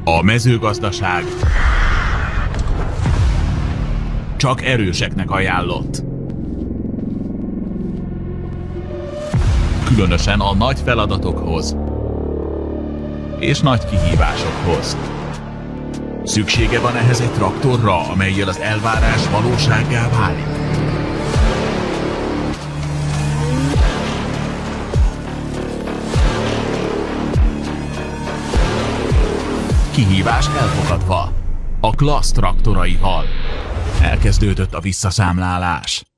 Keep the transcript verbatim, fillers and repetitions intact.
A mezőgazdaság csak erőseknek ajánlott. Különösen a nagy feladatokhoz és nagy kihívásokhoz. Szüksége van ehhez egy traktorra, amellyel az elvárás valósággá válik. Kihívás elfogadva. A Klassz traktoraival. Elkezdődött a visszaszámlálás.